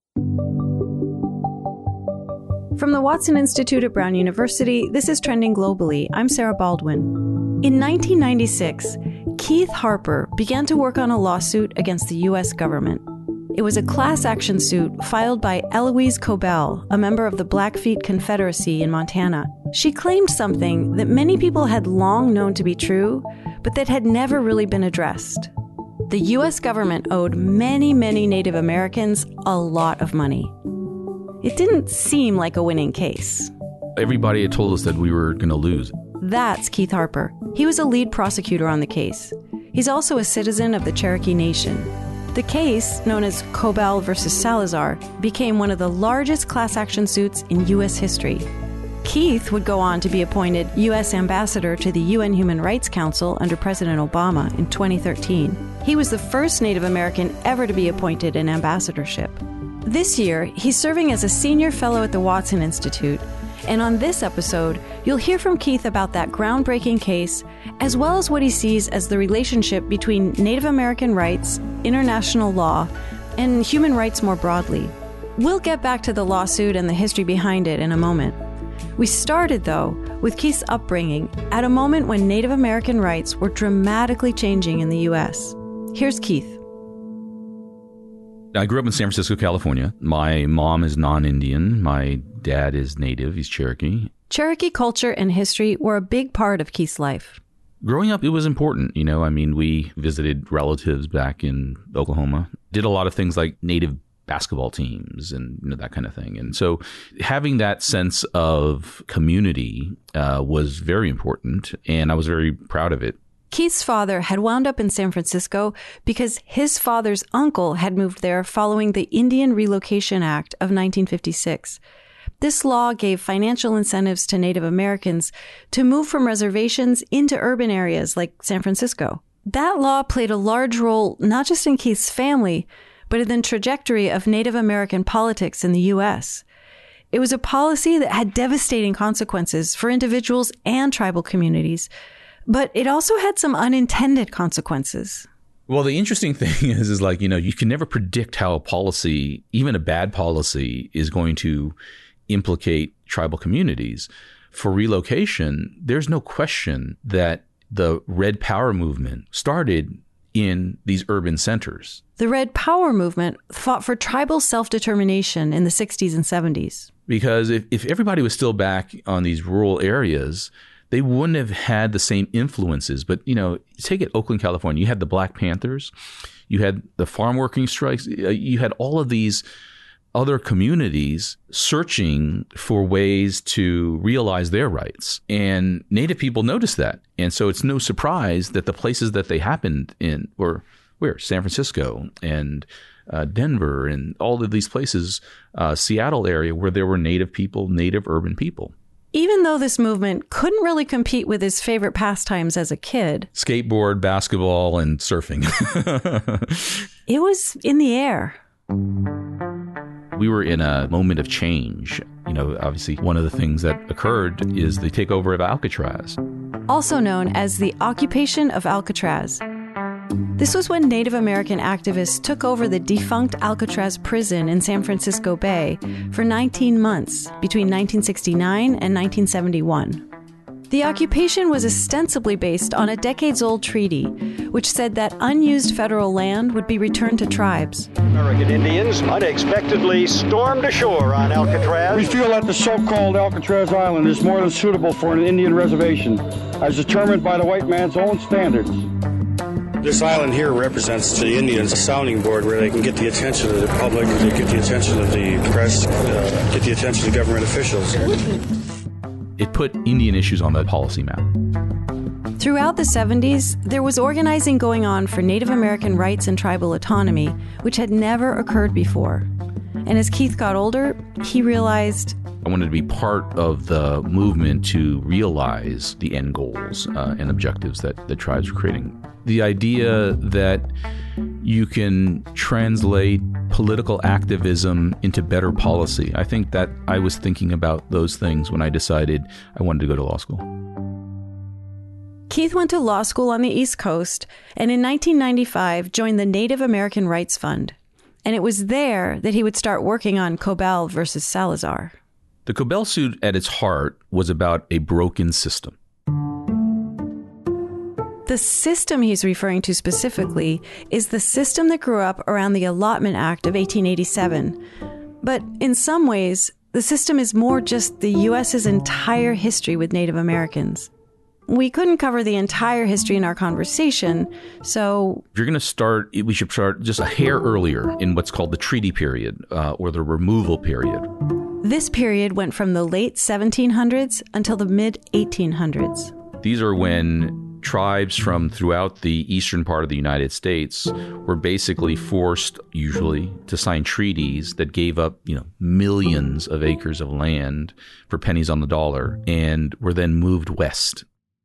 From the Watson Institute at Brown University, this is Trending Globally. I'm Sarah Baldwin. In 1996, Keith Harper began to work on a lawsuit against the U.S. government. It was a class action suit filed by Eloise Cobell, a member of the Blackfeet Confederacy in Montana. She claimed something that many people had long known to be true, but that had never really been addressed. The U.S. government owed many, many Native Americans a lot of money. It didn't seem like a winning case. Everybody had told us that we were going to lose. That's Keith Harper. He was a lead prosecutor on the case. He's also a citizen of the Cherokee Nation. The case, known as Cobell versus Salazar, became one of the largest class action suits in U.S. history. Keith would go on to be appointed U.S. ambassador to the UN Human Rights Council under President Obama in 2013. He was the first Native American ever to be appointed an ambassadorship. This year, he's serving as a senior fellow at the Watson Institute. And on this episode, you'll hear from Keith about that groundbreaking case, as well as what he sees as the relationship between Native American rights, international law, and human rights more broadly. We'll get back to the lawsuit and the history behind it in a moment. We started, though, with Keith's upbringing at a moment when Native American rights were dramatically changing in the U.S. Here's Keith. I grew up in San Francisco, California. My mom is non-Indian. My dad is Native. He's Cherokee. Cherokee culture and history were a big part of Keith's life. Growing up, it was important. We visited relatives back in Oklahoma, did a lot of things like Native basketball teams and that kind of thing. And so having that sense of community was very important, and I was very proud of it. Keith's father had wound up in San Francisco because his father's uncle had moved there following the Indian Relocation Act of 1956. This law gave financial incentives to Native Americans to move from reservations into urban areas like San Francisco. That law played a large role not just in Keith's family, but in the trajectory of Native American politics in the U.S. It was a policy that had devastating consequences for individuals and tribal communities, but it also had some unintended consequences. Well, the interesting thing is you can never predict how a policy, even a bad policy, is going to implicate tribal communities. For relocation, there's no question that the Red Power movement started in these urban centers. The Red Power movement fought for tribal self-determination in the 60s and 70s. Because if everybody was still back on these rural areas, they wouldn't have had the same influences. But, take it Oakland, California. You had the Black Panthers. You had the farm working strikes. You had all of these other communities searching for ways to realize their rights. And Native people noticed that. And so it's no surprise that the places that they happened in were San Francisco and Denver and all of these places, Seattle area, where there were Native people, Native urban people. Even though this movement couldn't really compete with his favorite pastimes as a kid. Skateboard, basketball, and surfing. It was in the air. We were in a moment of change. Obviously, one of the things that occurred is the takeover of Alcatraz. Also known as the occupation of Alcatraz. This was when Native American activists took over the defunct Alcatraz prison in San Francisco Bay for 19 months between 1969 and 1971. The occupation was ostensibly based on a decades-old treaty, which said that unused federal land would be returned to tribes. American Indians unexpectedly stormed ashore on Alcatraz. We feel that the so-called Alcatraz Island is more than suitable for an Indian reservation, as determined by the white man's own standards. This island here represents the Indians' sounding board where they can get the attention of the public, they get the attention of the press, get the attention of government officials. It put Indian issues on the policy map. Throughout the 70s, there was organizing going on for Native American rights and tribal autonomy, which had never occurred before. And as Keith got older, he realized I wanted to be part of the movement to realize the end goals and objectives that the tribes were creating. The idea that you can translate political activism into better policy. I think that I was thinking about those things when I decided I wanted to go to law school. Keith went to law school on the East Coast and in 1995 joined the Native American Rights Fund. And it was there that he would start working on Cobell versus Salazar. The Cobell suit at its heart was about a broken system. The system he's referring to specifically is the system that grew up around the Allotment Act of 1887. But in some ways, the system is more just the U.S.'s entire history with Native Americans. We couldn't cover the entire history in our conversation, so... If you're going to start, we should start just a hair earlier in what's called the treaty period, or the removal period. This period went from the late 1700s until the mid-1800s. These are when tribes from throughout the eastern part of the United States were basically forced, usually, to sign treaties that gave up, millions of acres of land for pennies on the dollar, and were then moved west.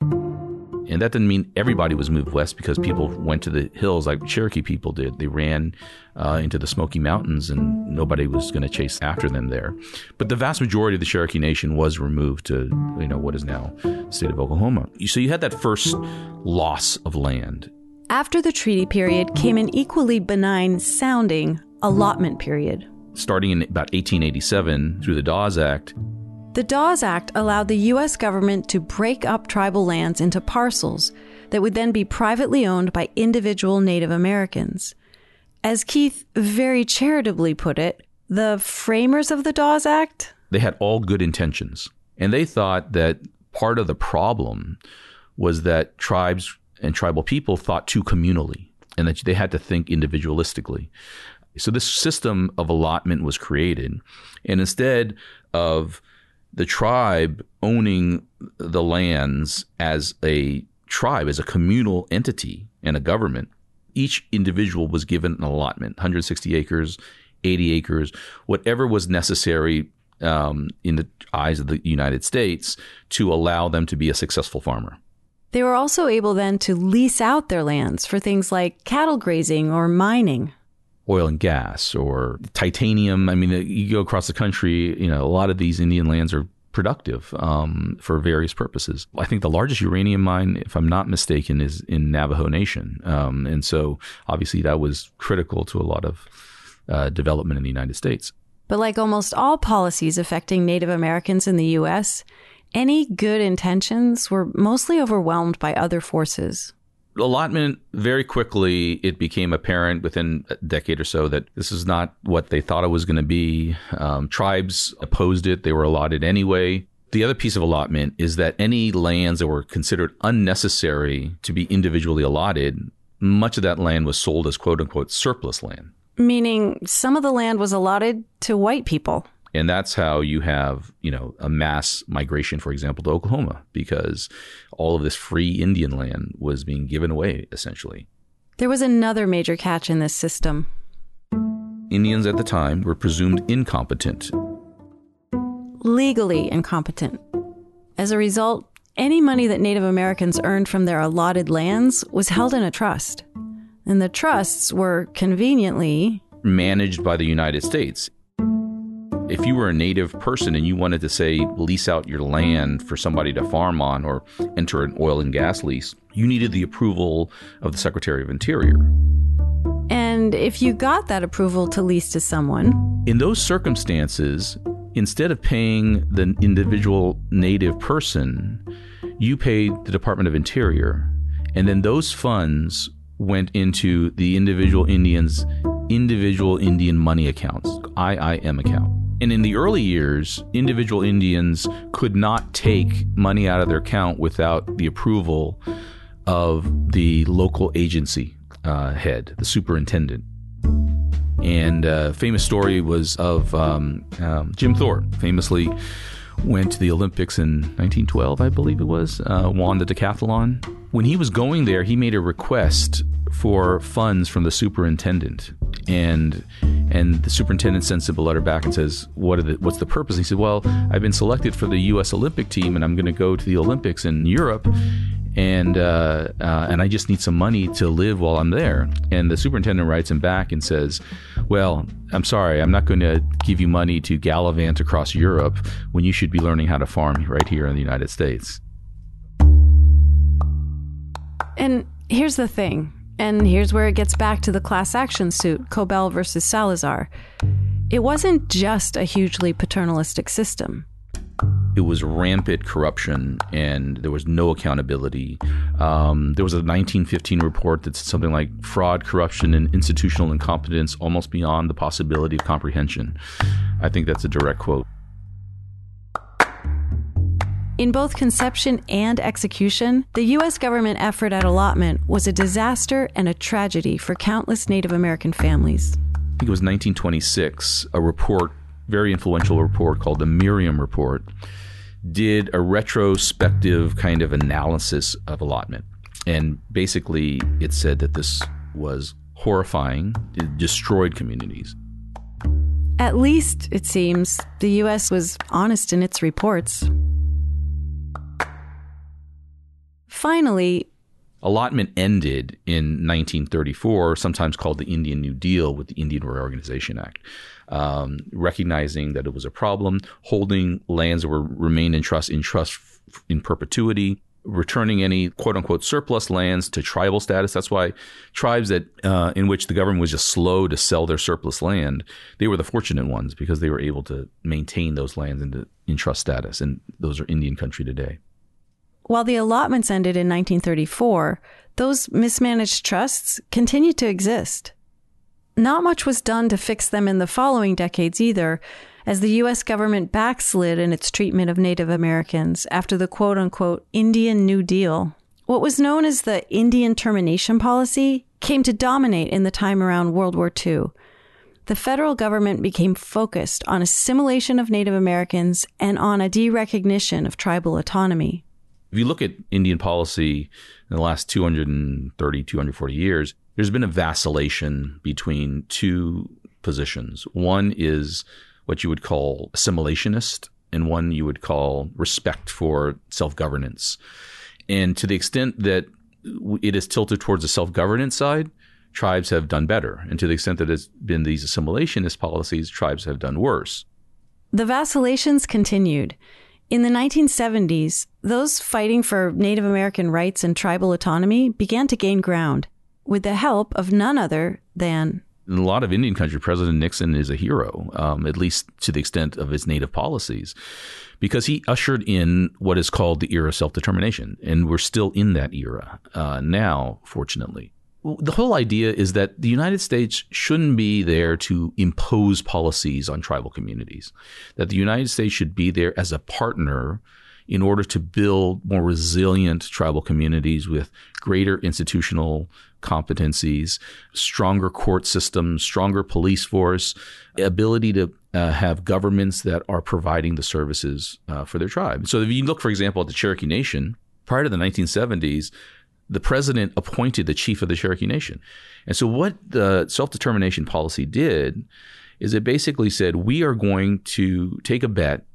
And that didn't mean everybody was moved west, because people went to the hills like Cherokee people did. They ran into the Smoky Mountains, and nobody was going to chase after them there. But the vast majority of the Cherokee Nation was removed to, what is now the state of Oklahoma. So you had that first loss of land. After the treaty period came an equally benign sounding allotment period. Starting in about 1887 through the Dawes Act. The Dawes Act allowed the U.S. government to break up tribal lands into parcels that would then be privately owned by individual Native Americans. As Keith very charitably put it, the framers of the Dawes Act... They had all good intentions. And they thought that part of the problem was that tribes and tribal people thought too communally, and that they had to think individualistically. So this system of allotment was created. And instead of the tribe owning the lands as a tribe, as a communal entity and a government, each individual was given an allotment, 160 acres, 80 acres, whatever was necessary in the eyes of the United States to allow them to be a successful farmer. They were also able then to lease out their lands for things like cattle grazing or mining. Oil and gas or titanium. I mean, you go across the country, a lot of these Indian lands are productive for various purposes. I think the largest uranium mine, if I'm not mistaken, is in Navajo Nation. And so obviously that was critical to a lot of development in the United States. But like almost all policies affecting Native Americans in the U.S., any good intentions were mostly overwhelmed by other forces. Allotment, very quickly, it became apparent within a decade or so that this is not what they thought it was going to be. Tribes opposed it. They were allotted anyway. The other piece of allotment is that any lands that were considered unnecessary to be individually allotted, much of that land was sold as quote-unquote surplus land. Meaning some of the land was allotted to white people. And that's how you have, a mass migration, for example, to Oklahoma, because all of this free Indian land was being given away, essentially. There was another major catch in this system. Indians at the time were presumed incompetent. Legally incompetent. As a result, any money that Native Americans earned from their allotted lands was held in a trust. And the trusts were conveniently managed by the United States. If you were a Native person and you wanted to, say, lease out your land for somebody to farm on or enter an oil and gas lease, you needed the approval of the Secretary of Interior. And if you got that approval to lease to someone... In those circumstances, instead of paying the individual Native person, you paid the Department of Interior. And then those funds went into the individual Indians' individual Indian money accounts, IIM account. And in the early years, individual Indians could not take money out of their account without the approval of the local agency head, the superintendent. And a famous story was of Jim Thorpe, famously went to the Olympics in 1912, I believe it was, won the decathlon. When he was going there, he made a request for funds from the superintendent. And the superintendent sends him a letter back and says, what's the purpose? And he said, well, I've been selected for the U.S. Olympic team, and I'm going to go to the Olympics in Europe, and I just need some money to live while I'm there. And the superintendent writes him back and says, well, I'm sorry, I'm not going to give you money to gallivant across Europe when you should be learning how to farm right here in the United States. And here's the thing. And here's where it gets back to the class action suit, Cobell versus Salazar. It wasn't just a hugely paternalistic system. It was rampant corruption, and there was no accountability. There was a 1915 report that said something like fraud, corruption, and institutional incompetence almost beyond the possibility of comprehension. I think that's a direct quote. In both conception and execution, the U.S. government effort at allotment was a disaster and a tragedy for countless Native American families. I think it was 1926, a report, very influential report called the Merriam Report, did a retrospective kind of analysis of allotment. And basically, it said that this was horrifying. It destroyed communities. At least, it seems, the U.S. was honest in its reports. Finally, allotment ended in 1934, sometimes called the Indian New Deal, with the Indian Reorganization Act, recognizing that it was a problem, holding lands that remained in trust in perpetuity, returning any quote-unquote surplus lands to tribal status. That's why tribes that in which the government was just slow to sell their surplus land, they were the fortunate ones because they were able to maintain those lands in trust status, and those are Indian country today. While the allotments ended in 1934, those mismanaged trusts continued to exist. Not much was done to fix them in the following decades either, as the U.S. government backslid in its treatment of Native Americans after the quote-unquote Indian New Deal. What was known as the Indian Termination Policy came to dominate in the time around World War II. The federal government became focused on assimilation of Native Americans and on a derecognition of tribal autonomy. If you look at Indian policy in the last 230, 240 years, there's been a vacillation between two positions. One is what you would call assimilationist, and one you would call respect for self-governance. And to the extent that it is tilted towards the self-governance side, tribes have done better. And to the extent that it's been these assimilationist policies, tribes have done worse. The vacillations continued. In the 1970s, those fighting for Native American rights and tribal autonomy began to gain ground, with the help of none other than... In a lot of Indian country, President Nixon is a hero, at least to the extent of his native policies, because he ushered in what is called the era of self-determination. And we're still in that era now, fortunately. The whole idea is that the United States shouldn't be there to impose policies on tribal communities, that the United States should be there as a partner in order to build more resilient tribal communities with greater institutional competencies, stronger court systems, stronger police force, ability to have governments that are providing the services for their tribe. So if you look, for example, at the Cherokee Nation, prior to the 1970s, the president appointed the chief of the Cherokee Nation. And so what the self-determination policy did is it basically said, we are going to take a bet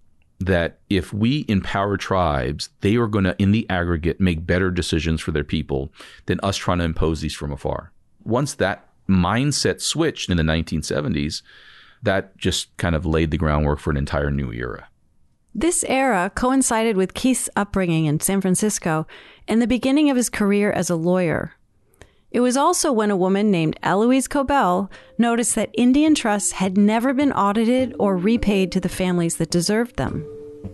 that if we empower tribes, they are going to, in the aggregate, make better decisions for their people than us trying to impose these from afar. Once that mindset switched in the 1970s, that just kind of laid the groundwork for an entire new era. This era coincided with Keith's upbringing in San Francisco and the beginning of his career as a lawyer. It was also when a woman named Eloise Cobell noticed that Indian trusts had never been audited or repaid to the families that deserved them.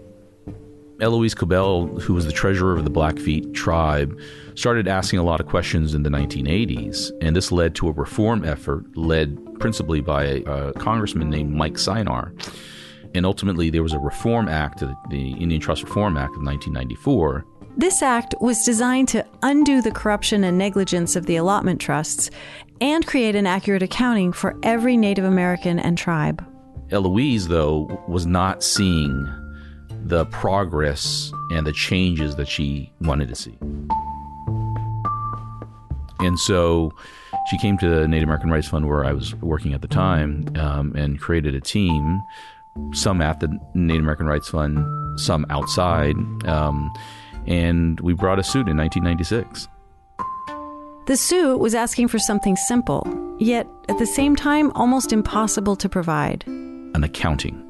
Eloise Cobell, who was the treasurer of the Blackfeet tribe, started asking a lot of questions in the 1980s, and this led to a reform effort led principally by a congressman named Mike Sinar. And ultimately, there was a Reform Act, the Indian Trust Reform Act of 1994. This act was designed to undo the corruption and negligence of the allotment trusts and create an accurate accounting for every Native American and tribe. Eloise, though, was not seeing the progress and the changes that she wanted to see. And so she came to the Native American Rights Fund, where I was working at the time, and created a team, some at the Native American Rights Fund, some outside, and we brought a suit in 1996. The suit was asking for something simple, yet at the same time almost impossible to provide. An accounting.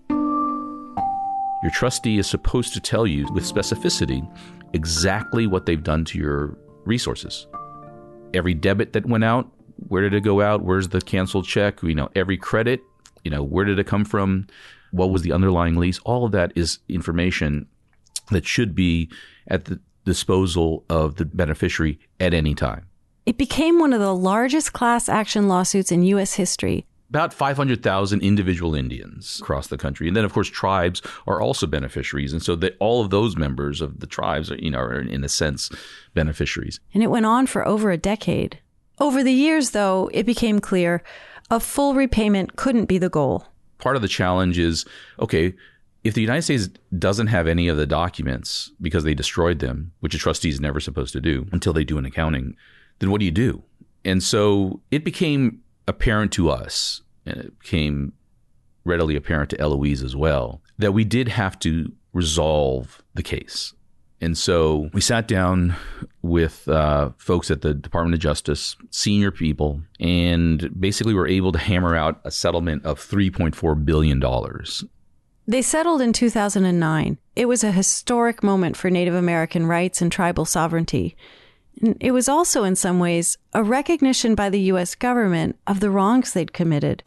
Your trustee is supposed to tell you with specificity exactly what they've done to your resources. every debit that went out, where did it go out? Where's the canceled check? Every credit, where did it come from? What was the underlying lease? All of that is information that should be at the disposal of the beneficiary at any time. It became one of the largest class action lawsuits in U.S. history. About 500,000 individual Indians across the country. And then, of course, tribes are also beneficiaries. And so all of those members of the tribes are, in a sense, beneficiaries. And it went on for over a decade. Over the years, though, it became clear a full repayment couldn't be the goal. Part of the challenge is, okay, if the United States doesn't have any of the documents because they destroyed them, which a trustee is never supposed to do until they do an accounting, then what do you do? And so it became apparent to us, and it became readily apparent to Eloise as well, that we did have to resolve the case. And so we sat down with folks at the Department of Justice, senior people, and basically were able to hammer out a settlement of $3.4 billion. They settled in 2009. It was a historic moment for Native American rights and tribal sovereignty. It was also, in some ways, a recognition by the U.S. government of the wrongs they'd committed.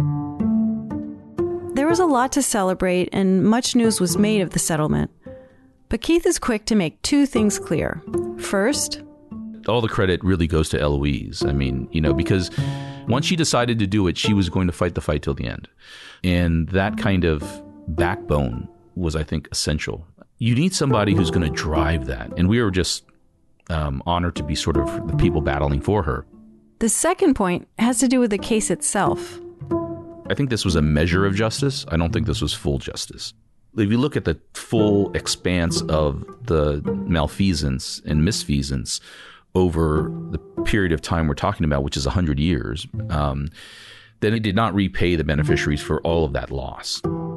There was a lot to celebrate, and much news was made of the settlement. But Keith is quick to make two things clear. First, all the credit really goes to Eloise. Because once she decided to do it, she was going to fight the fight till the end. And that kind of backbone was, I think, essential. You need somebody who's going to drive that. And we were just honored to be sort of the people battling for her. The second point has to do with the case itself. I think this was a measure of justice. I don't think this was full justice. If you look at the full expanse of the malfeasance and misfeasance over the period of time we're talking about, which is 100 years, then it did not repay the beneficiaries for all of that loss.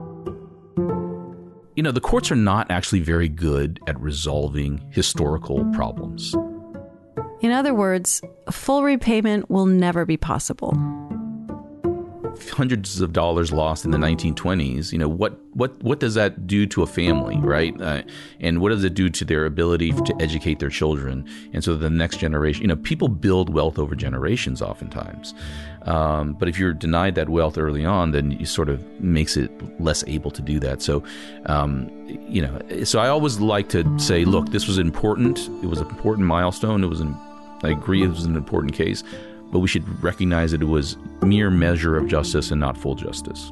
The courts are not actually very good at resolving historical problems. In other words, full repayment will never be possible. Hundreds of dollars lost in the 1920s. What does that do to a family, right? And what does it do to their ability to educate their children? And so the next generation, people build wealth over generations oftentimes. But if you're denied that wealth early on, then it sort of makes it less able to do that. So, so I always like to say, look, this was important. It was an important milestone. I agree it was an important case. But we should recognize that it was mere measure of justice and not full justice.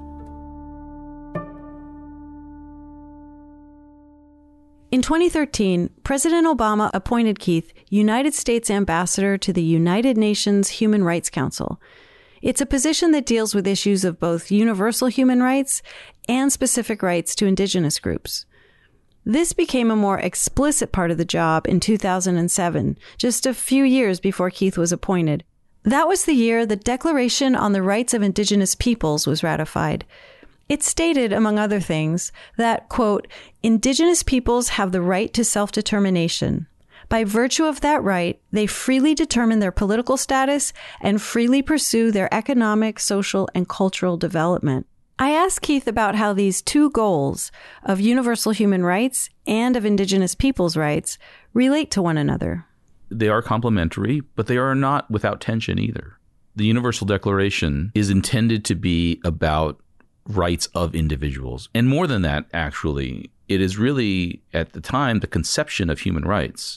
In 2013, President Obama appointed Keith United States Ambassador to the United Nations Human Rights Council. It's a position that deals with issues of both universal human rights and specific rights to indigenous groups. This became a more explicit part of the job in 2007, just a few years before Keith was appointed. That was the year the Declaration on the Rights of Indigenous Peoples was ratified. It stated, among other things, that, quote, indigenous peoples have the right to self-determination. By virtue of that right, they freely determine their political status and freely pursue their economic, social, and cultural development. I asked Keith about how these two goals of universal human rights and of indigenous peoples' rights relate to one another. They are complementary, but they are not without tension either. The Universal Declaration is intended to be about rights of individuals. And more than that, actually, it is really, at the time, the conception of human rights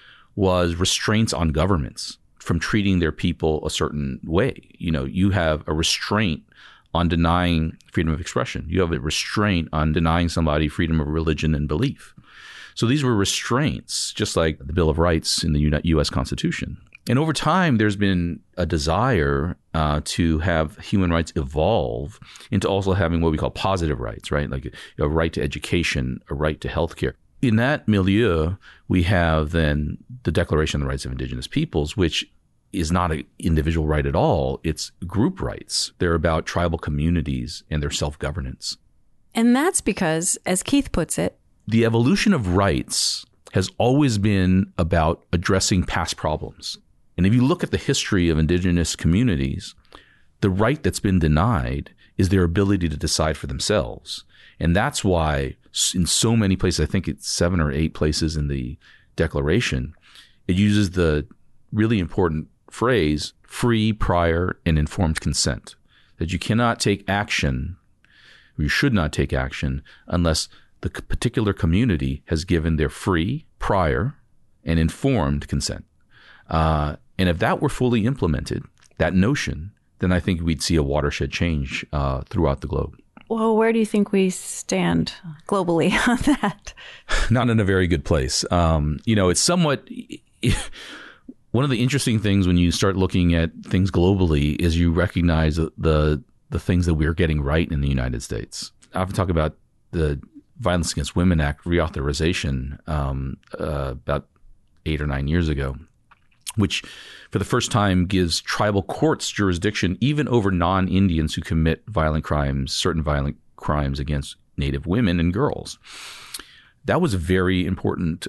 was restraints on governments from treating their people a certain way. You have a restraint on denying freedom of expression. You have a restraint on denying somebody freedom of religion and belief. So these were restraints, just like the Bill of Rights in the U.S. Constitution. And over time, there's been a desire to have human rights evolve into also having what we call positive rights, right? Like a right to education, a right to healthcare. In that milieu, we have then the Declaration on the Rights of Indigenous Peoples, which is not an individual right at all. It's group rights. They're about tribal communities and their self-governance. And that's because, as Keith puts it, the evolution of rights has always been about addressing past problems. And if you look at the history of indigenous communities, the right that's been denied is their ability to decide for themselves. And that's why in so many places, I think it's 7 or 8 places in the Declaration, it uses the really important phrase, free, prior, and informed consent. That you cannot take action, or you should not take action, unless the particular community has given their free, prior, and informed consent. And if that were fully implemented, that notion, then I think we'd see a watershed change throughout the globe. Well, where do you think we stand globally on that? Not in a very good place. It's somewhat... One of the interesting things when you start looking at things globally is you recognize the things that we're getting right in the United States. I often talk about the Violence Against Women Act reauthorization about 8 or 9 years ago, which for the first time gives tribal courts jurisdiction even over non-Indians who commit certain violent crimes against Native women and girls. That was a very important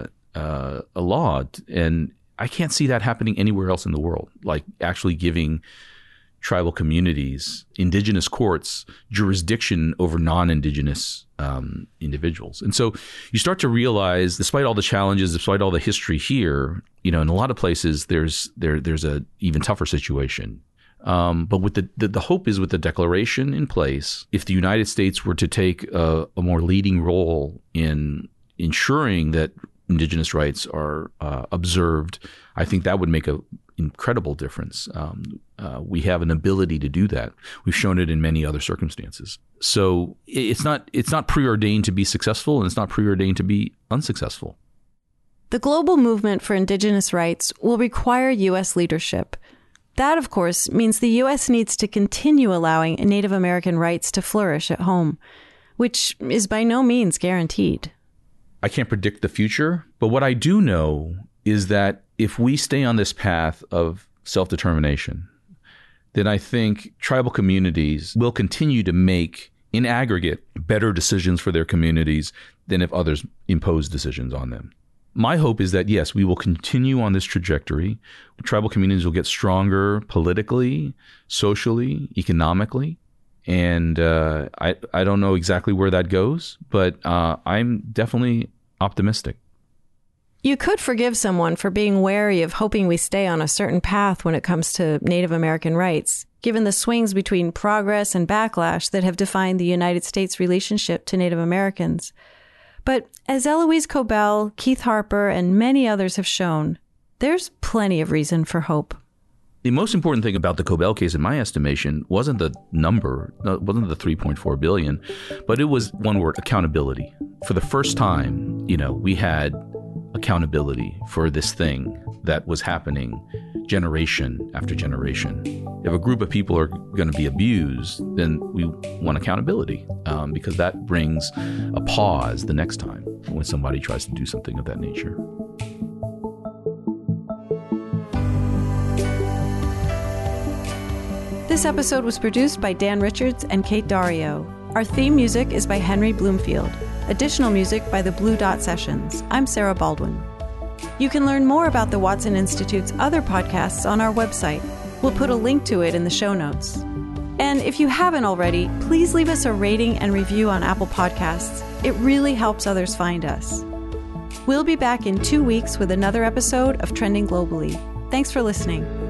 law, and I can't see that happening anywhere else in the world, like actually giving tribal communities, indigenous courts, jurisdiction over non-indigenous individuals. And so you start to realize, despite all the challenges, despite all the history here, in a lot of places there's a even tougher situation. But with the hope is with the declaration in place, if the United States were to take a more leading role in ensuring that indigenous rights are observed, I think that would make an incredible difference. We have an ability to do that. We've shown it in many other circumstances. So it's not preordained to be successful, and it's not preordained to be unsuccessful. The global movement for indigenous rights will require U.S. leadership. That, of course, means the U.S. needs to continue allowing Native American rights to flourish at home, which is by no means guaranteed. I can't predict the future, but what I do know is that if we stay on this path of self-determination, then I think tribal communities will continue to make, in aggregate, better decisions for their communities than if others impose decisions on them. My hope is that, yes, we will continue on this trajectory. Tribal communities will get stronger politically, socially, economically. And I don't know exactly where that goes, but I'm definitely optimistic. You could forgive someone for being wary of hoping we stay on a certain path when it comes to Native American rights, given the swings between progress and backlash that have defined the United States' relationship to Native Americans. But as Eloise Cobell, Keith Harper, and many others have shown, there's plenty of reason for hope. The most important thing about the Cobell case, in my estimation, wasn't the number, wasn't the $3.4 billion, but it was one word: accountability. For the first time, we had accountability for this thing that was happening generation after generation. If a group of people are going to be abused, then we want accountability because that brings a pause the next time when somebody tries to do something of that nature. This episode was produced by Dan Richards and Kate Dario. Our theme music is by Henry Bloomfield. Additional music by the Blue Dot Sessions. I'm Sarah Baldwin. You can learn more about the Watson Institute's other podcasts on our website. We'll put a link to it in the show notes. And if you haven't already, please leave us a rating and review on Apple Podcasts. It really helps others find us. We'll be back in 2 weeks with another episode of Trending Globally. Thanks for listening.